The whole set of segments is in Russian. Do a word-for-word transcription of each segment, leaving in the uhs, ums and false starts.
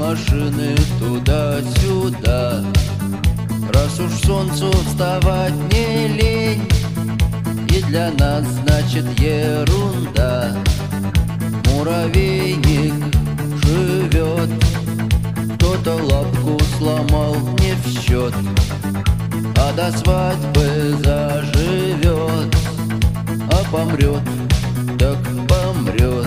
машины туда-сюда. Раз уж солнцу вставать не лень, и для нас значит ерунда. Муравейник живет, кто-то лапку сломал не в счет, а до свадьбы заживет, а помрет, так помрет.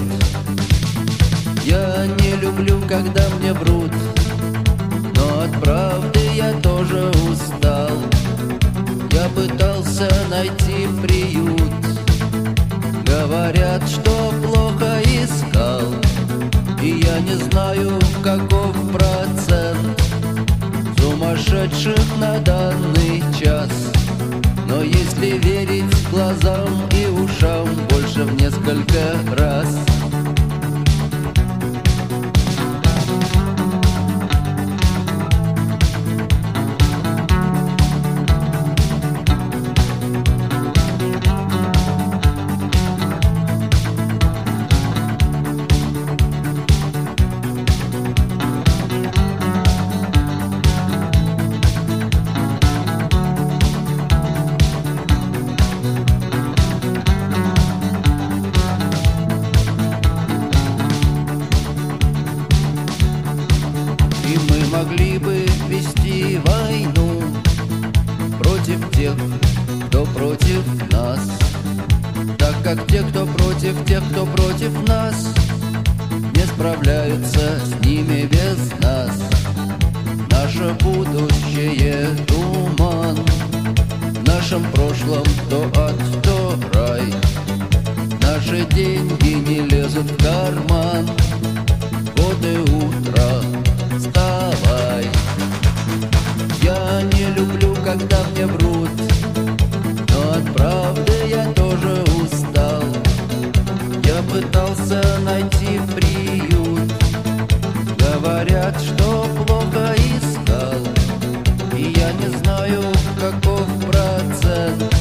Я не люблю, когда мне врут, но от правды я тоже устал. Я пытался найти приют, говорят, что плохо искал, и я не знаю, каков процент сумасшедших на данный час. Но если верить глазам и ушам, больше в несколько раз. И мы могли бы вести войну против тех, кто против нас, так как те, кто против тех, кто против нас, не справляются с ними без нас. Наше будущее — туман, в нашем прошлом то ад, то рай. Наши деньги не лезут в карман, вот и утро, вставай. Я не люблю, когда мне врут, но от правды я тоже устал. Я пытался найти приют, говорят, что плохо искал, и я не знаю, каков процент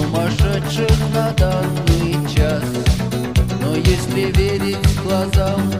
сумасшедших на данный час. Но если верить глазам